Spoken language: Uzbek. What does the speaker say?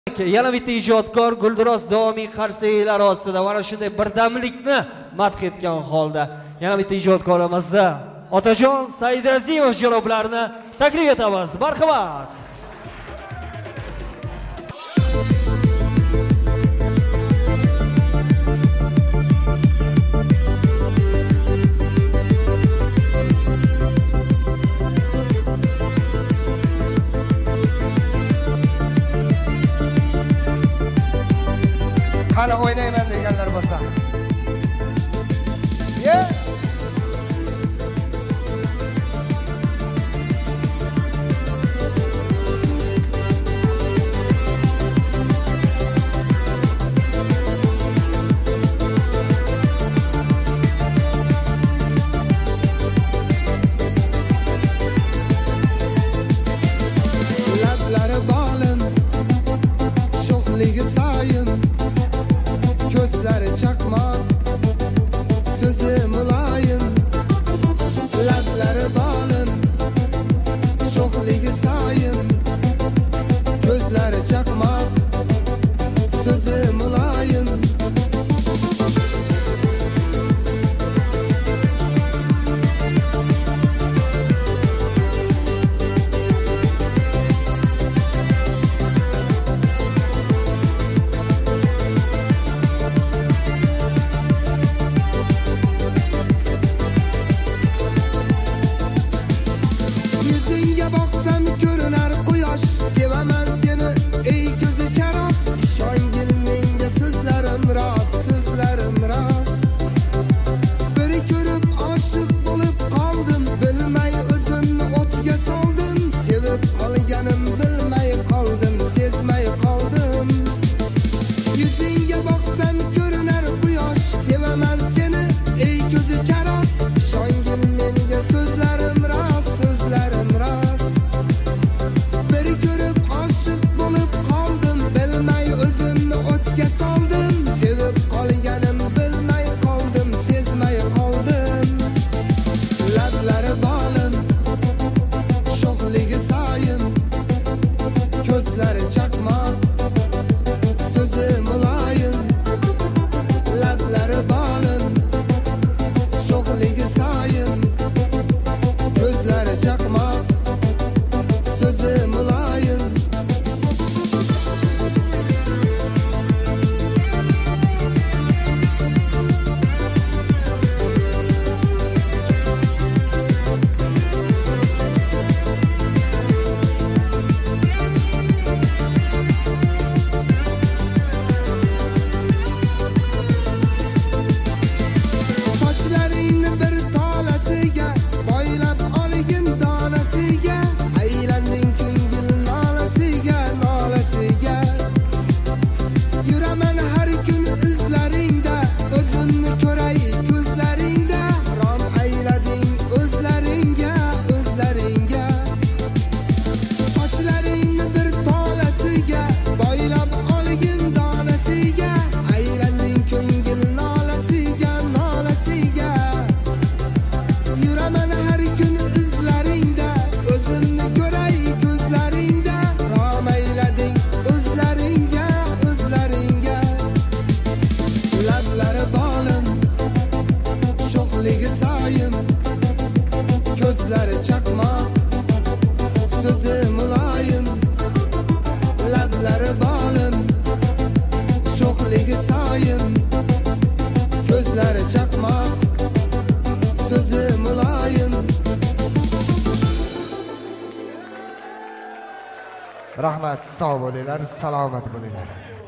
Yana bitta ijodkor Guldiroz davomiy qarsaklar ostida mana shunday birdamlikni madh etgan holda yana bitta ijodkorimizda Otajon Saidazimov janoblarini taklif etamiz. Marhamat. Qani o'ynayman deganlar bo'lsa. Lablari bolim, sho'xligi soyim, ko'zlari chaqmoq, so'zi muloyim. Lablari bolim, sho'xligi soyim, ko'zlari chaqmoq, so'zi muloyim. Yuzingga boqsam ko'rinar quyosh, sevaman seni ey ko'zi charos. Shongil menga so'zlarim rost, so'zlarim rost. Bir ko'rib oshiq bo'lib qoldim, bilmay o'zimni o'tga soldim. Sevib qolganim bilmay qoldim, sezmay qoldim. Yuzingga boqsam ko'rinar quyosh, sevaman seni ey ko'zi charos. Shongil menga so'zlarim rost, so'zlarim rost. Bir ko'rib oshiq bo'lib qoldim, bilmay o'zimni o'tga soldim. Sevib qolganim bilmay qoldim, sezmay qoldim. Lablari bolim, sho'xligi soyim, ko'zlari chaqmoq, so'zi muloyim. Lablari bolim, sho'xligi soyim, ko'zlari chaqmoq, so'zi muloyim. Sochlaringni bir tolasiga boylab olgin donasiga. Aylanding ko'ngil nolasiga, nolasiga. Yuraman har kun izlaringda, o'zimni ko'ray ko'zlaringda. Rom aylading o'zlaringga, o'zlaringga. Sochlaringni bir tolasiga boylab olgin donasiga. Aylanding ko'ngil nolasiga, nolasiga. Yuraman har kun izlaringda, o'zimni ko'ray ko'zlaringda. Rom aylading o'zlaringga, o'zlaringga. Lablari bolim, sho'xligi soyim, ko'zlari chaqmoq, so'zi muloyim. Lablari bolim, sho'xligi soyim, ko'zlari chaqmoq, so'zi muloyim. Rahmat, sog' bo'linglar, salomat bo'linglar.